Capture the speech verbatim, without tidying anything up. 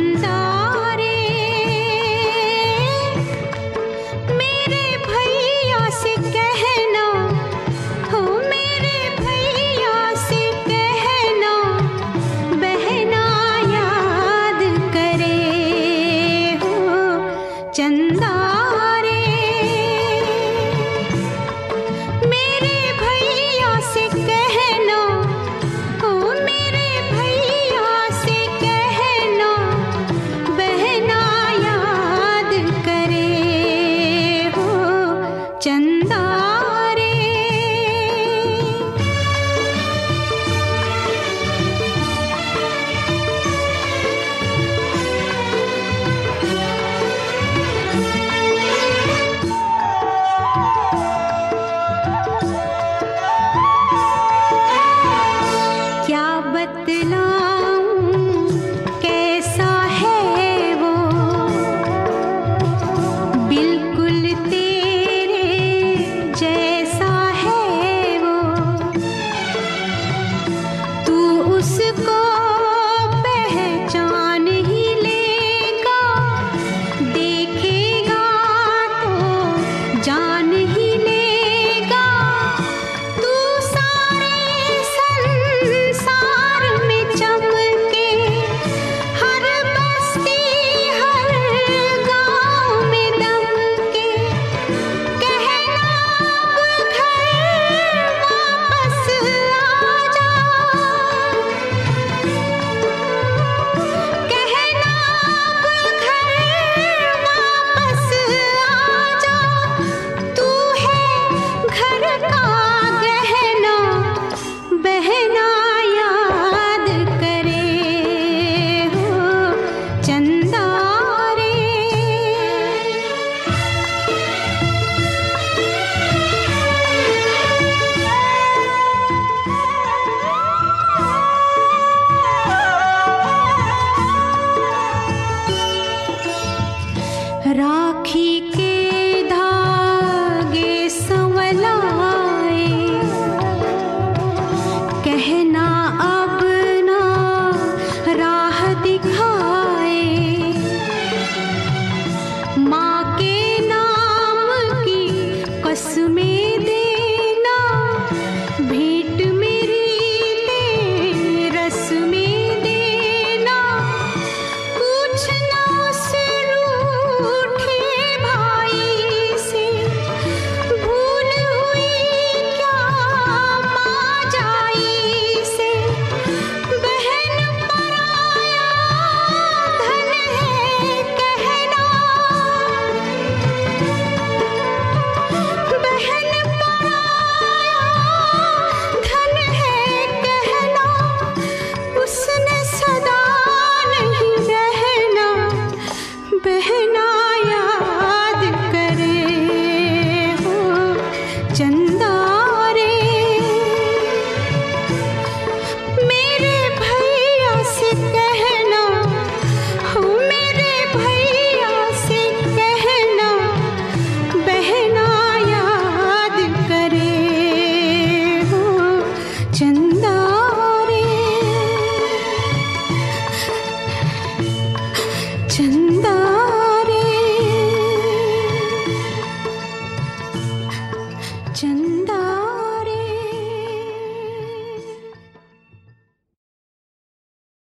चंदा रे मेरे भैया से कहना, हो मेरे भैया से कहना, बहना याद करे हो चंदा रे मेरे भैया से कहना, हो मेरे भैया से कहना, बहना याद करे हो चंदा रे। क्या बतलाऊं कैसा है वो, बिल्कुल तेरे जैसा है वो, तू उसको पहचान ही लेगा, देखेगा तो जान ही लेगा, तू सारे संसार में चमके, हर बस्ती हर गांव में दमके, कहना अब घर वापस आ जा, कहना अब घर वापस आ जा, तू है घर का गहना, बहना याद करे हो चंदा रे। राखी के धागे संवलाए, कहना अब ना राह दिखाए, माँ के नाम की कसमें देना, भेंट मेरी ले रस्में देना, पूछना उस रूठे भाई से, भूल हुई क्या माँ जाई से, बहन पराया धन है कहना, बहन पराया धन है कहना, उसने सदा नहीं रहना, बहन